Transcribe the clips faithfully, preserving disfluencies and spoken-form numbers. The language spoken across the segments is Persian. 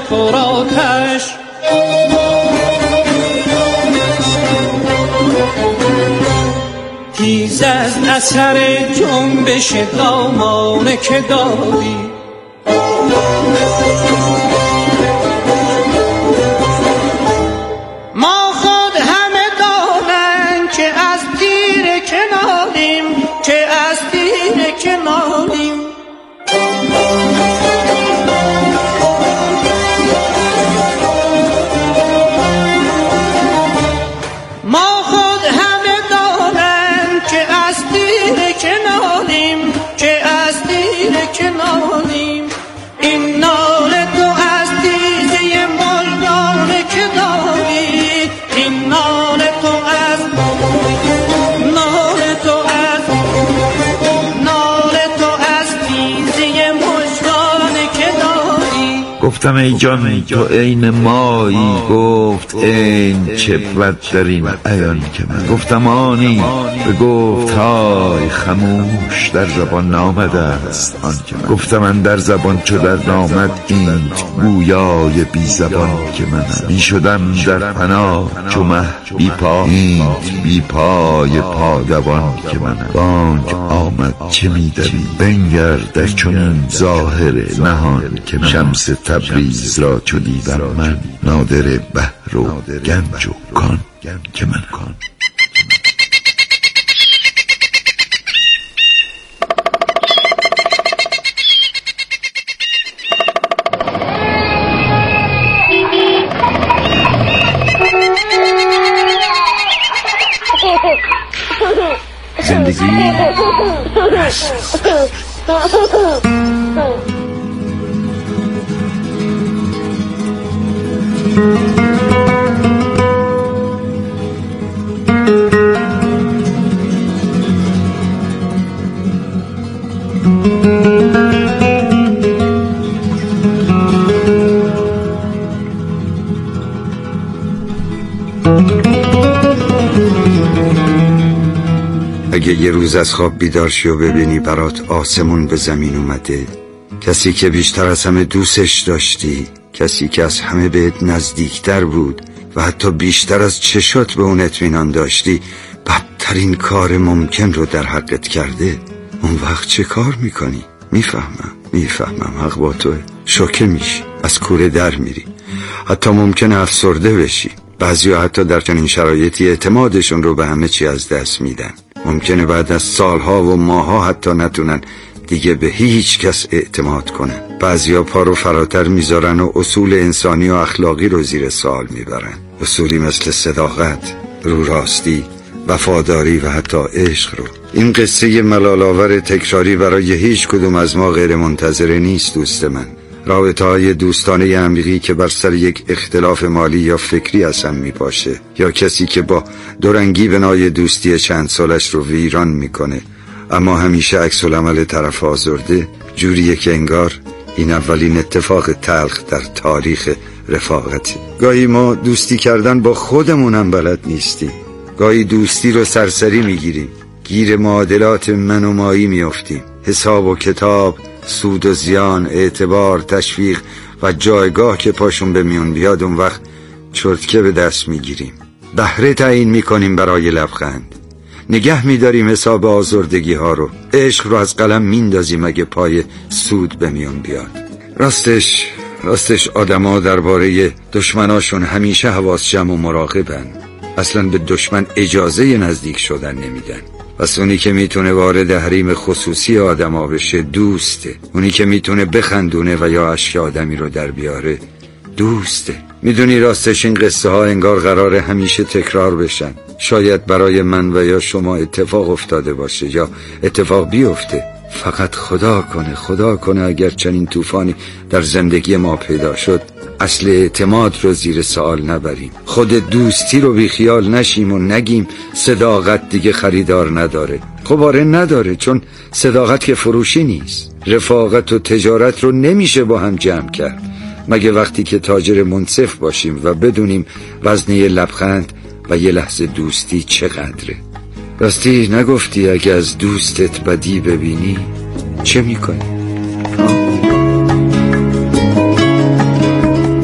پر آتش. خیز از اثر جنبش دامانه که داری، ما خود همه دانند که از تیر کناریم، که از تیر کناریم. ما خود همه دانند که از تیر کناریم، که از تیر کناریم. این نال تو از تیزی مردانه که داری، این نال تو از نال تو از نال تو از تیزی مردانه که داری. گفتم ای جان تو عین مایی، گفت این چه بود در این عیان که من. گفتم آنی به گفت های خموش در زبان نامده است آن که من. گفتم من در زبان چو در نامد این گویای بی زبان که من. می شدم در پناه چو مه بی پا، این بی پای پادوان که من. بانگ آمد چه می دوی بنگر در چنین ظاهر نهان که من. شمس تبریز را چو دیدم من، نادر بحر و گنج و کان که من. کان زندگی اگه یه روز از خواب بیدار شی و ببینی برات آسمون به زمین اومده، کسی که بیشتر از همه دوستش داشتی، کسی که از همه بهت نزدیکتر بود و حتی بیشتر از چشات به اون اطمینان داشتی، بدترین کار ممکن رو در حقت کرده، اون وقت چه کار میکنی؟ میفهمم میفهمم حق با توه. شوکه میشی، از کوره در میری، حتی ممکنه افسرده بشی. بعضیا حتی در چنین شرایطی اعتمادشون رو به همه چی از دست میدن. ممکنه بعد از سالها و ماها حتی نتونن دیگه به هیچ کس اعتماد کنن. بعضیا پا رو فراتر میذارن و اصول انسانی و اخلاقی رو زیر سوال میبرن. اصولی مثل صداقت، رو راستی، وفاداری و حتی عشق رو. این قصه ملال‌آور تکراری برای هیچ کدوم از ما غیر منتظره نیست دوست من. رابطه های دوستانه عمیقی که بر سر یک اختلاف مالی یا فکری از هم میپاشه، یا کسی که با دورنگی بنای دوستی چند سالش رو ویران میکنه اما همیشه عکس العمل طرف آزرده، جوریه که انگار این اولین اتفاق تلخ در تاریخ رفاقتی. گاهی ما دوستی کردن با خودمونم بلد نیستیم. گاهی دوستی رو سرسری میگیریم، گیر معادلات من و مایی میافتیم. حساب و کتاب، سود و زیان، اعتبار، تشویق و جایگاه که پاشون به میون بیاد، اون وقت چرتکه به دست میگیریم. بهره تعیین میکنیم برای لبخند، نگه میداریم حساب آزردگی ها رو، عشق رو از قلم میندازیم اگه پای سود به میون بیاد. راستش راستش آدما درباره دشمناشون همیشه حواس جمع و مراقبن. اصلا به دشمن اجازه نزدیک شدن نمیدن. پس اونی که میتونه وارد حریم خصوصی آدما بشه دوسته. اونی که میتونه بخندونه و یا اشک آدمی رو در بیاره دوسته. میدونی راستش این قصه ها انگار قراره همیشه تکرار بشن. شاید برای من و یا شما اتفاق افتاده باشه یا اتفاق بیفته. فقط خدا کنه خدا کنه اگر چنین طوفانی در زندگی ما پیدا شد، اصل اعتماد رو زیر سوال نبریم، خود دوستی رو بی خیال نشیم و نگیم صداقت دیگه خریدار نداره. خب آره نداره، چون صداقت که فروشی نیست. رفاقت و تجارت رو نمیشه با هم جمع کرد مگه وقتی که تاجر منصف باشیم و بدونیم وزنه لبخند و یه لحظه دوستی چقدره. راستی نگفتی اگه از دوستت بدی ببینی چه میکنی؟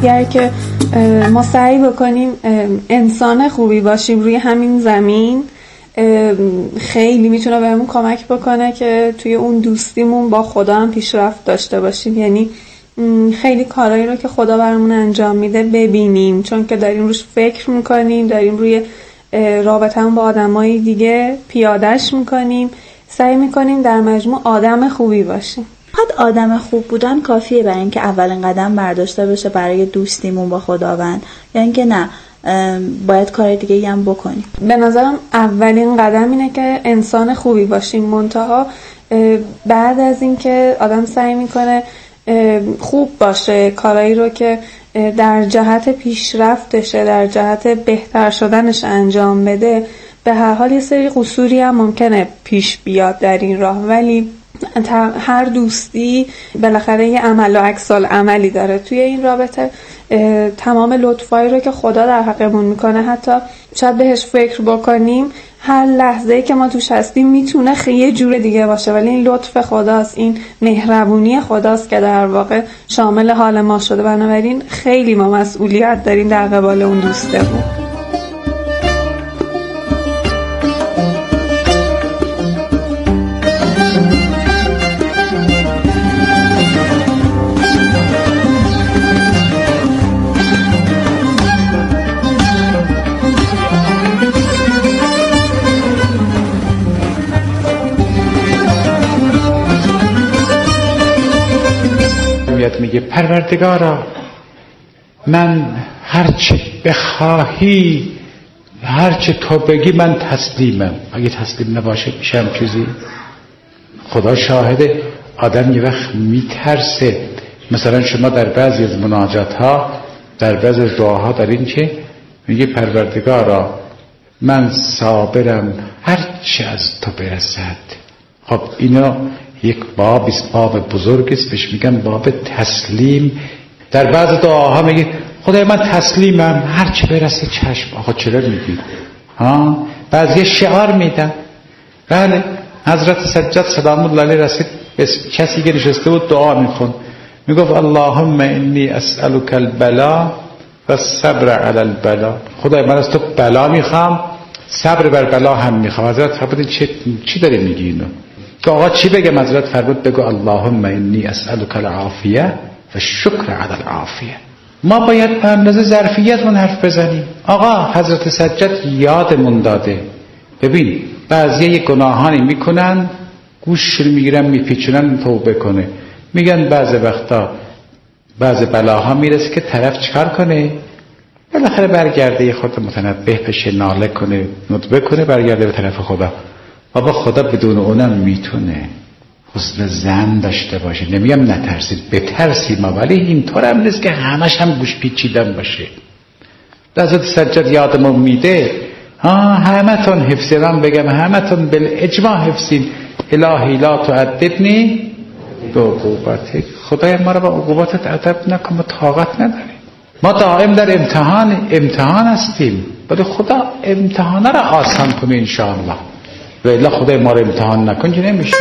اگر که ما سعی بکنیم انسان خوبی باشیم روی همین زمین، خیلی میتونه بهمون کمک بکنه که توی اون دوستیمون با خدا هم پیشرفت داشته باشیم. یعنی خیلی کارهایی رو که خدا برامون انجام میده ببینیم، چون که داریم روش فکر میکنیم، داریم روی رابطه‌مون با آدمای دیگه پیادهش میکنیم، سعی میکنیم در مجموع آدم خوبی باشیم. فقط آدم خوب بودن کافیه برای اینکه اولین قدم برداشته بشه برای دوستیمون با خداوند، یا اینکه نه باید کار دیگه هم بکنیم؟ به نظرم اولین قدم اینه که انسان خوبی باشیم. منتها بعد از اینکه آدم سعی میکنه خوب باشه، کارایی رو که در جهت پیشرفتشه، در جهت بهتر شدنش انجام بده، به هر حال یه سری قصوری هم ممکنه پیش بیاد در این راه، ولی هر دوستی بالاخره یه عمل و عکس العملی داره. توی این رابطه تمام لطفایی رو که خدا در حقمون میکنه، حتی شاید بهش فکر بکنیم هر لحظه‌ای که ما توش هستیم میتونه خیلی یه جور دیگه باشه، ولی این لطف خداست، این مهربونی خداست که در واقع شامل حال ما شده. بنابراین خیلی ما مسئولیت داریم در قبال اون دوستمون. میگه پروردگارا من هرچه بخواهی، هرچه تو بگی من تسلیمم. اگه تسلیم نباشه میشم چیزی؟ خدا شاهده. آدم یه وقت میترسه. مثلا شما در بعضی از مناجات ها، در بعضی از دعاها دارین که میگه پروردگارا من صابرم هرچه از تو برسد. خب اینا یک باب است، باب بزرگ است، بهش میگن باب تسلیم. در بعض دعاها میگه خدای من تسلیمم هر چه برسه چشم. آقا چرا میگی؟ ها بعضی شعار میدن. بله حضرت سجاد سلام الله علیه رسید به کسی که نشسته بود دعا میخوند، میگفت اللهم انی اسألک البلا و الصبر علی البلا. خدای من از تو بلا میخوام، صبر بر بلا هم میخوام. حضرت فرمود چی چی داری میگی اینو؟ که آقا چی بگم؟ حضرت فرمود بگو اللهم انی اسألک العافیه و شکر علی العافیه. ما باید به اندازه ظرفیتمون حرف بزنیم. آقا حضرت سجاد یادمون داده. ببین بعضی یه گناهانی میکنن، گوش میگیرن میپیچونن توبه کنه. میگن بعضی وقتا بعضی بلاها میرسه که طرف چکار کنه؟ بالاخره برگرده یه خود متنبه بشه، ناله کنه، ندبه کنه، برگرده به طرف خدا. بابا خدا بدون اونم میتونه. حسن ظن داشته باشه. نمیگم نترسید، بترسید ما، ولی اینطور هم نیست که همش هم گوش پیچیدن باشه. حضرت سجاد یادمون میده ها همه تون حفظی، من بگم همه تون بالاجماع حفظین. الهی لا تعذبنی بعقوبتک. خدای ما رو با عقوباتت ادب نکن، ما طاقت نداریم. ما دائم در امتحان امتحان هستیم، ولی خدا امتحانه رو آسان کنه انشاءالله. و الا خدای ما رو امتحان نکن که نمیشه.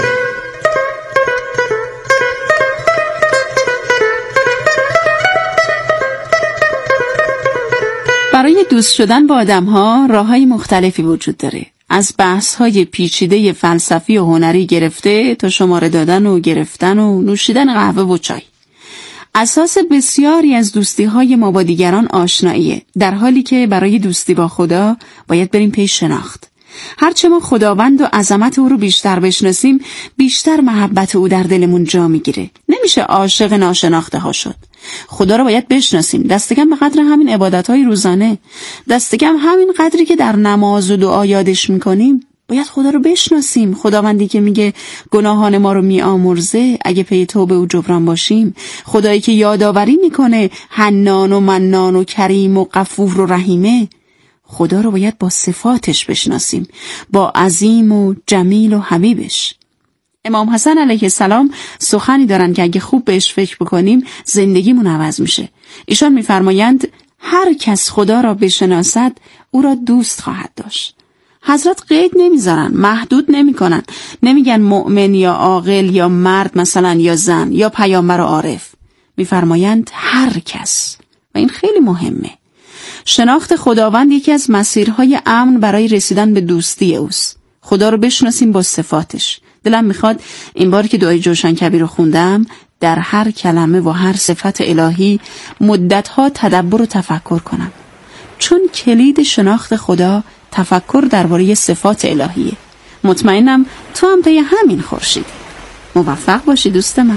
برای دوست شدن با آدم‌ها راه‌های مختلفی وجود داره. از بحث‌های پیچیده فلسفی و هنری گرفته تا شماره دادن و گرفتن و نوشیدن قهوه و چای. اساس بسیاری از دوستی‌های ما با دیگران آشناییه، در حالی که برای دوستی با خدا باید بریم پی شناخت. هرچه ما خداوند و عظمت او رو بیشتر بشناسیم، بیشتر محبت او در دلمون جا میگیره. نمیشه عاشق ناشناخته ها شد. خدا رو باید بشناسیم، دستکم به قدر همین عبادت‌های روزانه، دستکم همین قدری که در نماز و دعا یادش میکنیم. باید خدا رو بشناسیم، خداوندی که میگه گناهان ما رو میآمرزه اگه پی توبه و جبران باشیم، خدایی که یادآوری میکنه حنان و منان و کریم و غفور و رحیمه. خدا رو باید با صفاتش بشناسیم، با عظیم و جمیل و حبیبش. امام حسن علیه السلام سخنی دارن که اگه خوب بهش فکر بکنیم زندگیمون عوض میشه. ایشان میفرمایند هر کس خدا را بشناسد او را دوست خواهد داشت. حضرت قید نمیذارن، محدود نمیکنن، نمیگن مؤمن یا عاقل یا مرد مثلا یا زن یا پیامبر و عارف. میفرمایند هر کس. و این خیلی مهمه. شناخت خداوند یکی از مسیرهای امن برای رسیدن به دوستی اوست. خدا رو بشناسیم با صفاتش. دلم میخواد این بار که دعای جوشن کبیر رو خوندم در هر کلمه و هر صفت الهی مدتها تدبر و تفکر کنم، چون کلید شناخت خدا تفکر درباره صفات الهیه. مطمئنم تو هم پی همین خورشیدی. موفق باشی دوست من.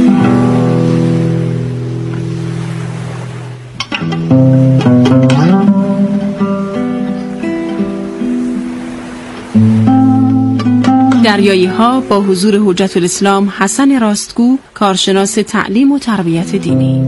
دریایی ها با حضور حجت الاسلام حسن راستگو، کارشناس تعلیم و تربیت دینی.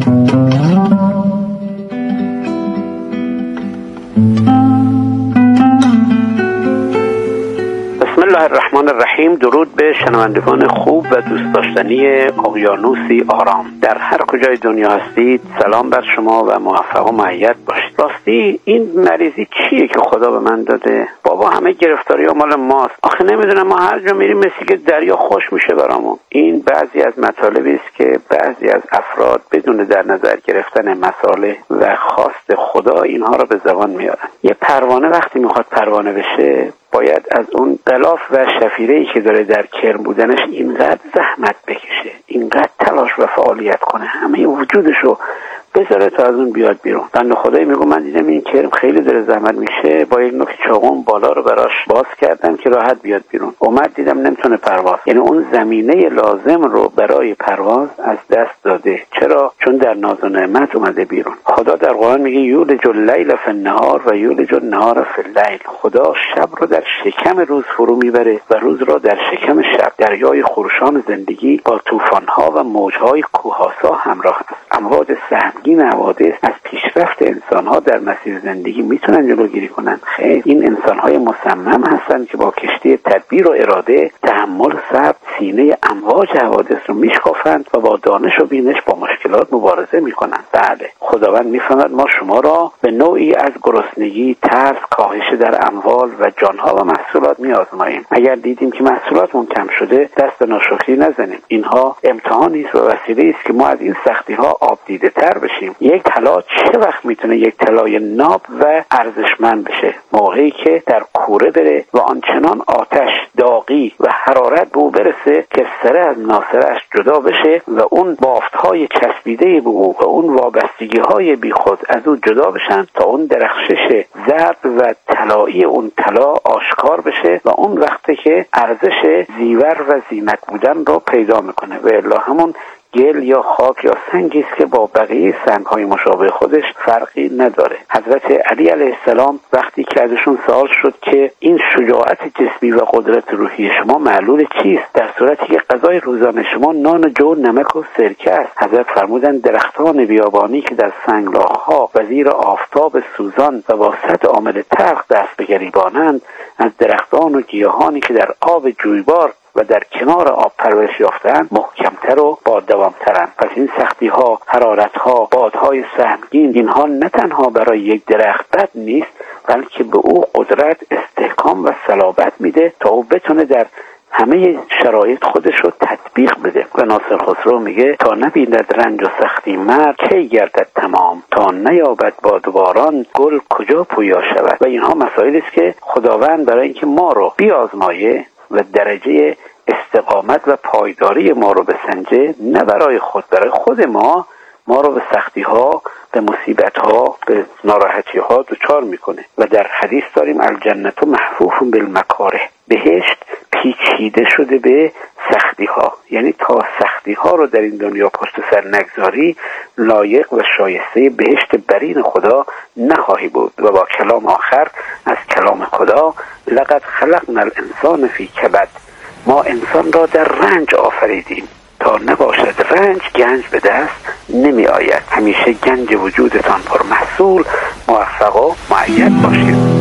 بسم الله الرحمن الرحیم. درود به شنوندگان خوب و دوست داشتنی اقیانوسی آرام در هر کجای دنیا هستید. سلام بر شما و موفق و مؤید باشید. راستی این مریضی چیه که خدا به من داده؟ بابا همه گرفتاری ها مال ماست. آخه نمیدونم، ما هر جا میریم مثل که دریا خوش میشه برامون. این بعضی از مطالبی است که بعضی از افراد بدون در نظر گرفتن مصالح و خواست خدا اینها را به زبان میارن. یه پروانه وقتی میخواد پروانه بشه باید از اون غلاف و شفیره‌ای که داره در کرم بودنش اینقدر زحمت بکشه، اینقدر تلاش و فعالیت کنه، همه وجودشو بذاره تا از اون بیاد بیرون. بنده خدایی میگم من دیدم این کرم خیلی داره زحمت میشه، با یک نوک چاقوم بالا رو براش باز کردم که راحت بیاد بیرون. اومد دیدم نمیتونه پرواز، یعنی اون زمینه لازم رو برای پرواز از دست داده. چرا؟ چون در ناز و نعمت اومده بیرون. خدا در قرآن میگه یولج اللیل فی النهار و یولج النهار فی اللیل. خدا شب رو در شکم روز فرو میبره و روز را در شکم شب. دریای خروشان زندگی با طوفان‌ها و موج‌های کوهاسا همراه است. امواج سهمگین حوادث از پیشرفت انسان‌ها در مسیر زندگی میتونن جلوگیری کنن؟ خیر، این انسان‌های مصمم هستند که با کشتی تدبیر و اراده، تحمل و صبر سینه امواج حوادث رو میشکافند و با دانش و بینش با مشکلات مبارزه میکنند. بله، خداوند میفهمد ما شما را به نوعی از گرسنگی، ترس، کاهش در اموال و جانها و محصولات میآزماییم. اگر دیدیم که محصولاتمون کم شده دست به ناشکری نزنیم. اینها امتحانی است و وسیله است که ما از این سختی‌ها آب دیده تر بشیم. یک طلا چه وقت میتونه یک طلای ناب و ارزشمند بشه؟ موقعی که در کوره بره و آنچنان آتش، داغی و حرارت به او برسه که سره از ناسرش جدا بشه و اون بافت‌های چسبیده به او و اون وابستگی‌های بیخود از او جدا بشن تا اون درخشش زرد و طلایی اون طلا آشکار بشه و اون وقتی که ارزش زیور و زینت بودن رو پیدا میکنه. و الا همون گل یا خاک یا سنگی است که با بقیه سنگ‌های مشابه خودش فرقی نداره. حضرت علی علیه السلام وقتی که ازشون سوال شد که این شجاعت جسمی و قدرت روحی شما معلول چیست در صورتی که غذای روزانه شما نان و جو، نمک و سرکه است؟ حضرت فرمودند درختان بیابانی که در سنگلاخ‌ها و زیر آفتاب سوزان و با سطح عامل تلخ دست به گریبانند از درختان و گیاهانی که در آب جویبار و در کنار آب پرورش یافته‌اند محکم‌تر و با دوام‌ترند. پس این سختی‌ها، حرارت‌ها، بادهای سهمگین، اینها نه تنها برای یک درخت بد نیست، بلکه به او قدرت، استحکام و صلابت میده تا او بتونه در همه شرایط خودش رو تطبیق بده. و ناصر خسرو میگه تا نبیند رنج و سختی مرد کی گردد تمام، تا نیابد باد و باران گل کجا پویا شود. و اینها مسائلی است که خداوند برای اینکه ما رو بیازمایه و درجه استقامت و پایداری ما رو بسنجه، نه برای خود، برای خود ما ما رو به سختی ها، به مصیبت ها، به ناراحتی ها دچار میکنه. و در حدیث داریم الجنت محفوف بالمکاره، بهشت پیچیده شده به سختی ها، یعنی تا سختی ها رو در این دنیا پشت سر نگذاری لایق و شایسته بهشت برین خدا نخواهی بود. و با کلام آخر از کلام خدا لقد خلقنا الانسان فی کبد، ما انسان را در رنج آفریدیم تا نباشد رنج گنج به دست نمی آید. همیشه گنج وجودتان پر محصول، موفق و مؤید باشید.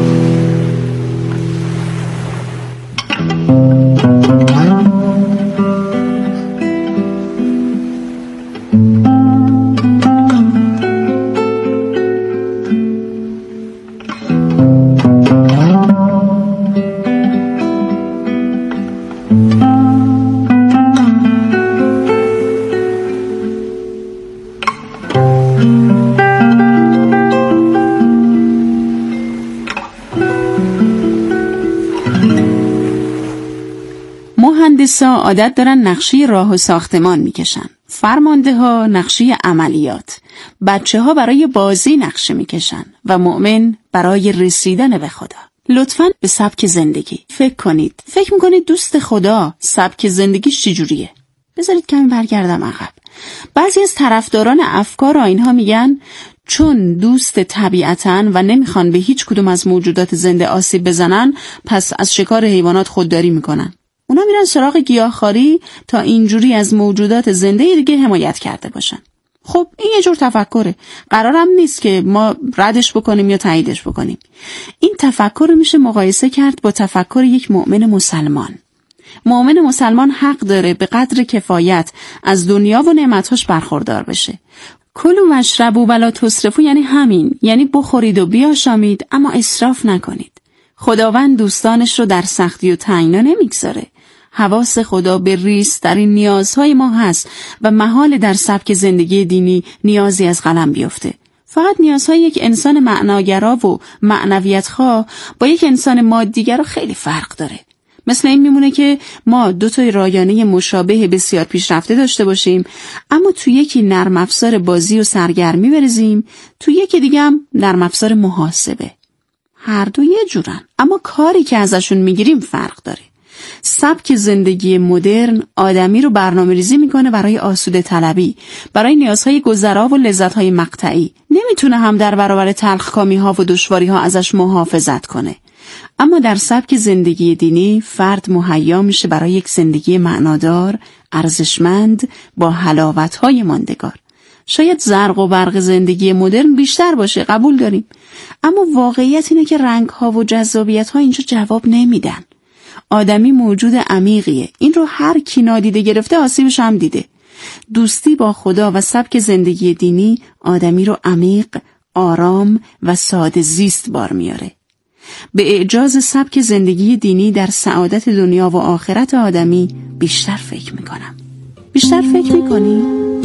مهندسا عادت دارن نقشه راه و ساختمان میکشن، فرمانده ها نقشه عملیات، بچه ها برای بازی نقشه میکشن و مؤمن برای رسیدن به خدا. لطفاً به سبک زندگی فکر کنید. فکر میکنید دوست خدا سبک زندگیش چجوریه؟ بذارید کمی برگردم عقب. بعضی از طرفداران افکار آیین‌ها میگن چون دوست طبیعتن و نمیخوان به هیچ کدوم از موجودات زنده آسیب بزنن، پس از شکار حیوانات خودداری میکنن. اونا میرن سراغ گیاهخواری تا اینجوری از موجودات زنده دیگه حمایت کرده باشن. خب این یه جور تفکره. قرارم نیست که ما ردش بکنیم یا تاییدش بکنیم. این تفکر رو میشه مقایسه کرد با تفکر یک مؤمن مسلمان. مؤمن مسلمان حق داره به قدر کفایت از دنیا و نعمتاش برخوردار بشه. کلوا واشربوا ولا تسرفوا یعنی همین، یعنی بخورید و بیاشامید اما اسراف نکنید. خداوند دوستانش رو در سختی و تنگنا نمیگذاره. حواس خدا به ریز در این نیازهای ما هست و محال در سبک زندگی دینی نیازی از قلم بیفته. فقط نیازهای یک انسان معناگرا و معنویتخواه با یک انسان مادیگرا خیلی فرق داره. مثل این میمونه که ما دو تا رایانه مشابه بسیار پیشرفته داشته باشیم، اما تو یکی نرم افزار بازی و سرگرمی بریزیم، تو یکی دیگه هم نرم افزار محاسبه. هر دو یه جورن، اما کاری که ازشون میگیریم فرق داره. سبک زندگی مدرن آدمی رو برنامه ریزی میکنه برای آسوده طلبی، برای نیازهای گذرا و لذتهای مقطعی. نمیتونه هم در برابر تلخکامی ها و دشواری ها ازش محافظت کنه. اما در سبک زندگی دینی فرد مهیا میشه برای یک زندگی معنادار، ارزشمند، با حلاوت‌های ماندگار. شاید زرق و برق زندگی مدرن بیشتر باشه، قبول داریم، اما واقعیت اینه که رنگ‌ها و جذابیت‌ها اینجا جواب نمیدن. آدمی موجود عمیقیه. این رو هر کی نادیده گرفته آسیبش هم دیده. دوستی با خدا و سبک زندگی دینی آدمی رو عمیق، آرام و ساده زیست بار میاره. به اعجاز سبک زندگی دینی در سعادت دنیا و آخرت آدمی بیشتر فکر میکنم. بیشتر فکر میکنی؟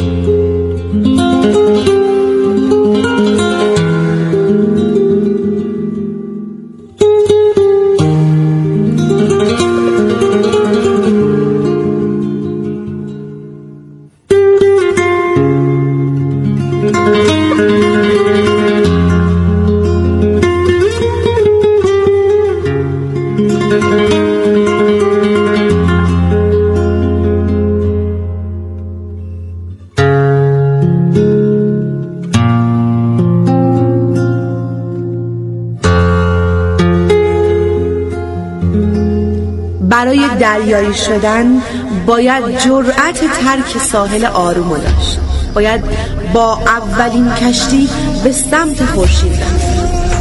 برای دریایی شدن باید جرأت ترک ساحل آروم داشت. باید با اولین کشتی به سمت خورشید رفت.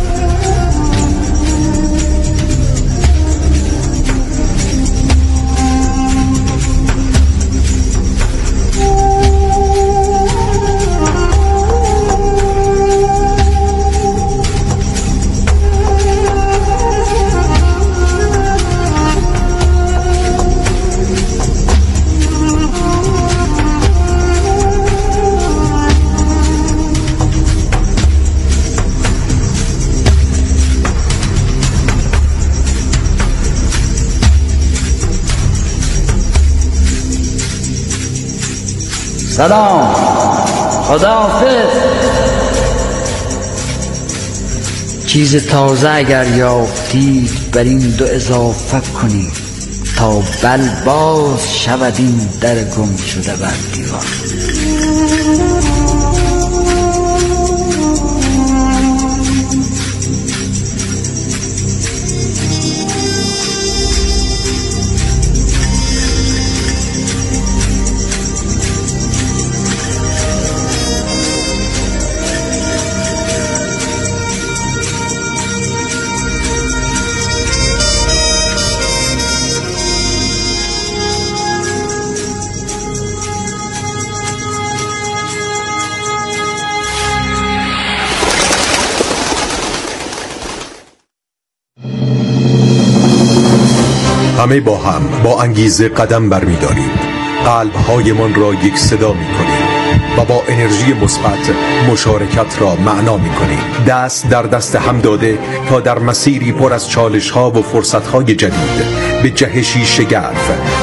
سلام، خداحافظ. چیز تازه اگر یافتید بر این دو اضافه کنید تا بل باز شود این در گم شده بر دیوار. همه با هم با انگیزه قدم برمی‌داریم، قلب‌هایمان را یک صدا می‌کنیم و با انرژی مثبت مشارکت را معنا می‌کنیم. دست در دست هم داده تا در مسیری پر از چالش‌ها و فرصت‌های جدید به جهشی شگرف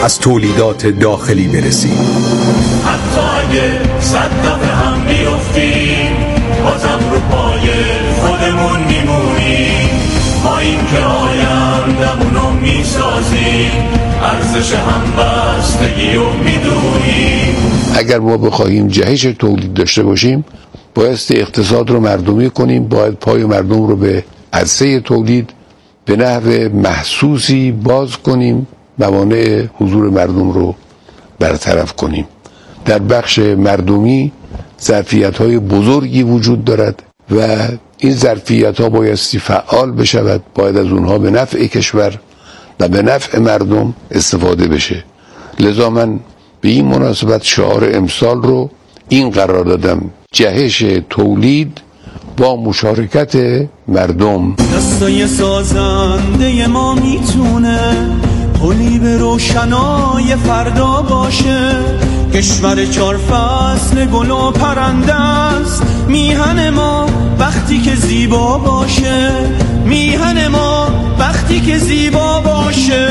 از تولیدات داخلی برسیم. حتی اگه صد دفعه هم بیفتیم بازم رو پای خودمون میمونیم. ما این که آیندمونو میسازیم، ارزش همبستگی رو میدونیم. اگر ما بخواهیم جهش تولید داشته باشیم بایستی اقتصاد رو مردمی کنیم، باید پای مردم رو به عرصه تولید به نحو محسوسی باز کنیم، موانع حضور مردم رو برطرف کنیم. در بخش مردمی ظرفیت‌های بزرگی وجود دارد و این ظرفیت‌ها بایستی فعال بشود، باید از اونها به نفع کشور و به نفع مردم استفاده بشه. لذا من به این مناسبت شعار امسال رو این قرار دادم: جهش تولید با مشارکت مردم. دستای سازنده ما میتونه پلی به روشنای فردا باشه. کشور چار فصل گل و پرنده است، میهن ما وقتی که زیبا باشه. میهن ما وقتی که زیبا باشه.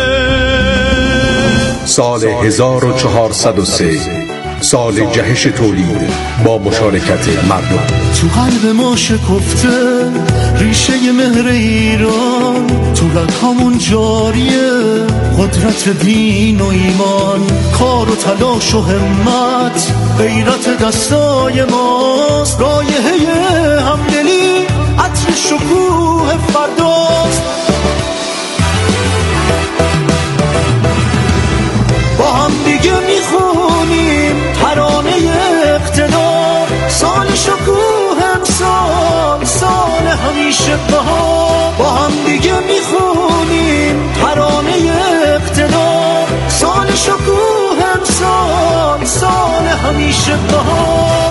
سال هزار و چهارصد و سه، سال جهش تولید با مشارکت مردم. تو قلب ما شکفته ریشه مهر ایران، تو رگامون جاریه قدرت دین و ایمان. کار و تلاش و همت غیرت دستای ماست. رایحه همدلی عطر شکوه فرداست. با هم دیگه میخونیم ترانه اقتدار. سال شکوه امسال، سال همیشه بهار. با هم دیگه میخونیم ترانه اقتدار. سال شکوه امسال، سال همیشه بهار.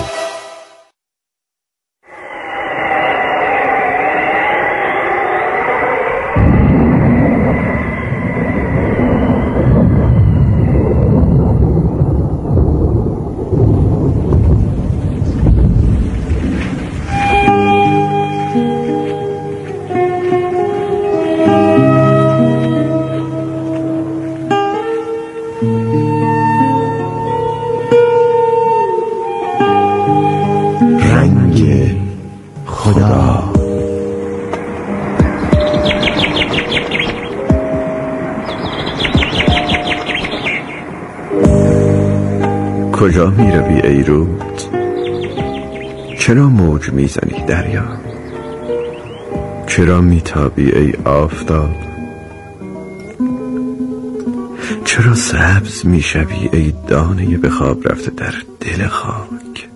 کجا می روی ای رود؟ چرا موج می زنی دریا؟ چرا می تابی ای آفتاب؟ چرا سبز می شوی ای دانه به خواب رفته در دل خاک؟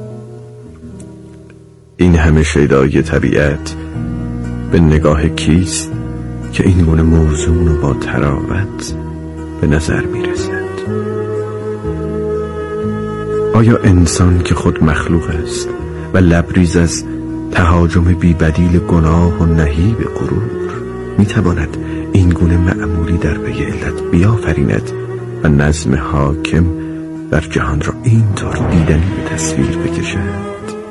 این همه شیدای طبیعت به نگاه کیست که این گونه موزون و با تراوت به نظر می رسد؟ آیا انسان که خود مخلوق است و لبریز از تهاجم بی بدیل گناه و نهیب غرور می تواند این گونه مأموری در پی علت بیافریند و نظم حاکم در جهان را اینطور دیدنی به تصویر بکشد؟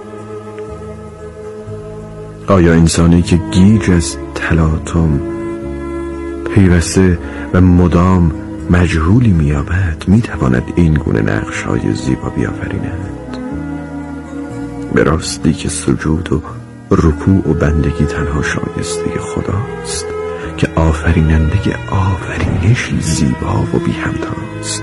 آیا انسانی که گیج از تلاطم پیوسته و مدام مجهولی می‌یابد می‌تواند این گونه نقش‌های زیبا بیافریند؟ به راستی که سجود و رکوع و بندگی تنها شایسته خداست که آفریننده آفرینشی زیبا و بی همتاست.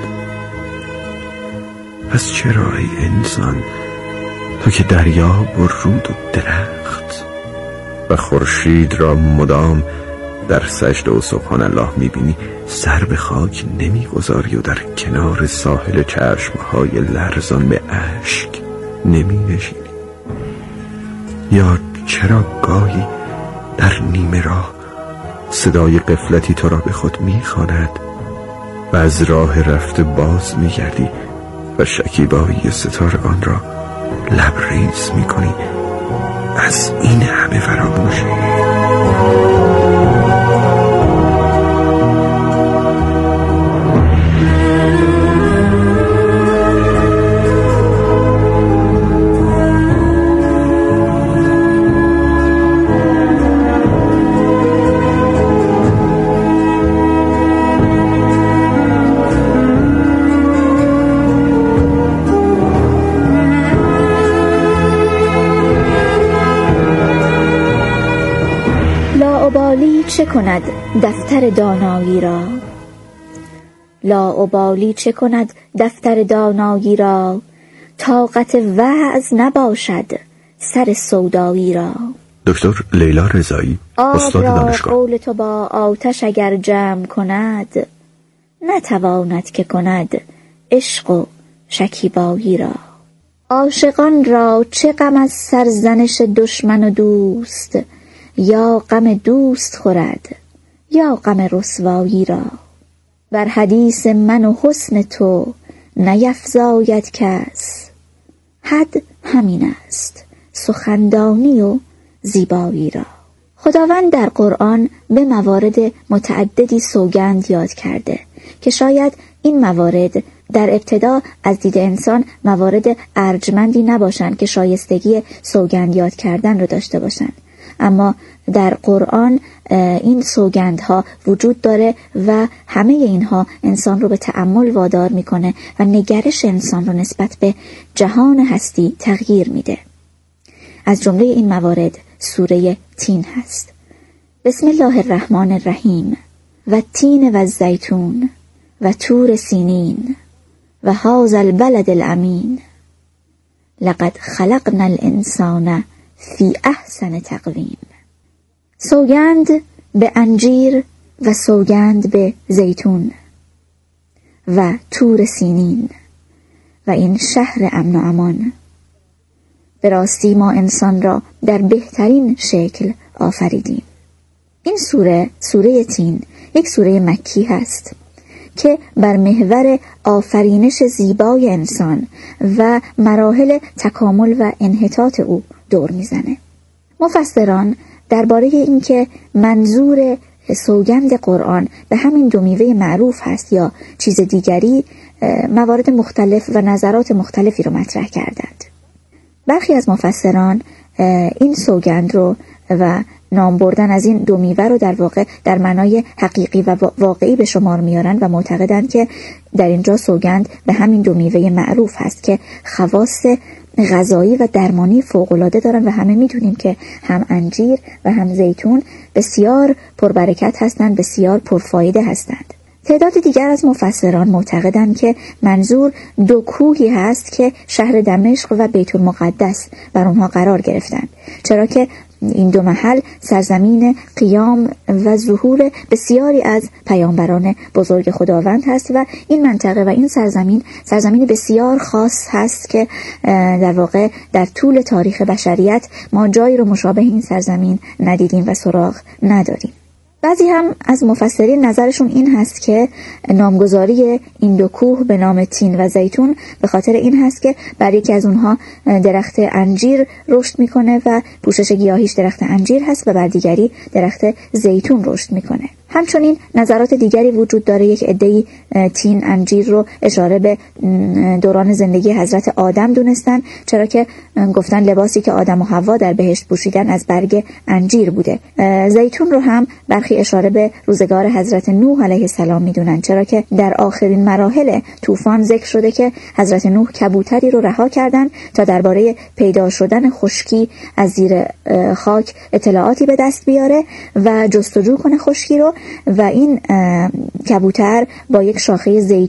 پس چرا ای انسان تو که دریا و رود و درخت و خورشید را مدام در سجده و سبحان الله میبینی سر به خاک نمیگذاری و در کنار ساحل چشمهای لرزان به اشک نمی نشینی؟ یا چرا گاهی در نیمه راه صدای غفلتی تو را به خود میخواند و از راه رفته باز میگردی و شکیبایی ستاره آن را لبریز میکنی؟ از این همه فراموشی چه کند دفتر دانایی را؟ لاابالی چه کند دفتر دانایی را؟ طاقت وعظ نباشد سر سودایی را. دکتر لیلا رضایی، استاد دانشگاه. قول تو با آتش اگر جمع کند، نتواند که کند عشق و شکیبایی را. عاشقان را چه غم از سرزنش دشمن و دوست، یا غم دوست خورد یا غم رسوایی را. بر حدیث من و حسن تو نیفزاید کس، حد همین است سخندانی و زیبایی را. خداوند در قرآن به موارد متعددی سوگند یاد کرده که شاید این موارد در ابتدا از دید انسان موارد ارجمندی نباشند که شایستگی سوگند یاد کردن رو داشته باشند، اما در قرآن این سوگندها وجود داره و همه اینها انسان رو به تأمل وادار میکنه و نگرش انسان رو نسبت به جهان هستی تغییر میده. از جمله این موارد سوره تین هست. بسم الله الرحمن الرحیم. و تین و زیتون و تور سینین و هذا البلد الامین لقد خلقنا الانسان فی احسن تقویم. سوگند به انجیر و سوگند به زیتون و تور سینین و این شهر امن و امان. به راستی ما انسان را در بهترین شکل آفریدیم. این سوره، سوره تین، یک سوره مکی هست که بر محور آفرینش زیبای انسان و مراحل تکامل و انحطاط او دور میزنه. مفسران درباره اینکه منظور سوگند قرآن به همین دو میوه معروف هست یا چیز دیگری موارد مختلف و نظرات مختلفی رو مطرح کردند. برخی از مفسران این سوگند رو و نام بردن از این دو میوه رو در واقع در معنای حقیقی و واقعی به شمار میارن و معتقدند که در اینجا سوگند به همین دو میوه معروف هست که خواص غذایی و درمانی فوق‌العاده دارن و همه میدونیم که هم انجیر و هم زیتون بسیار پربرکت هستند، بسیار پرفایده هستند. تعداد دیگر از مفسران معتقدند که منظور دو کوهی هست که شهر دمشق و بیت المقدس بر اونها قرار گرفتند، چرا که این دو محل سرزمین قیام و ظهور بسیاری از پیامبران بزرگ خداوند هست و این منطقه و این سرزمین سرزمین بسیار خاص هست که در واقع در طول تاریخ بشریت ما جایی رو مشابه این سرزمین ندیدیم و سراغ نداریم. بعضی هم از مفسرین نظرشون این هست که نامگذاری این دو کوه به نام تین و زیتون به خاطر این هست که بر یکی از اونها درخت انجیر رشد میکنه و پوشش گیاهیش درخت انجیر هست و بر دیگری درخت زیتون رشد میکنه. همچنین نظرات دیگری وجود داره. یک عده‌ای تین انجیر رو اشاره به دوران زندگی حضرت آدم دونستن، چرا که گفتن لباسی که آدم و حوا در بهشت پوشیدن از برگ انجیر بوده. زیتون رو هم برخی اشاره به روزگار حضرت نوح علیه السلام میدونن، چرا که در آخرین مراحل طوفان ذکر شده که حضرت نوح کبوتری رو رها کردن تا درباره پیدا شدن خشکی از زیر خاک اطلاعاتی به دست بیاره و جستجو کنه خشکی رو، و این کبوتر با یک شاخه زیتون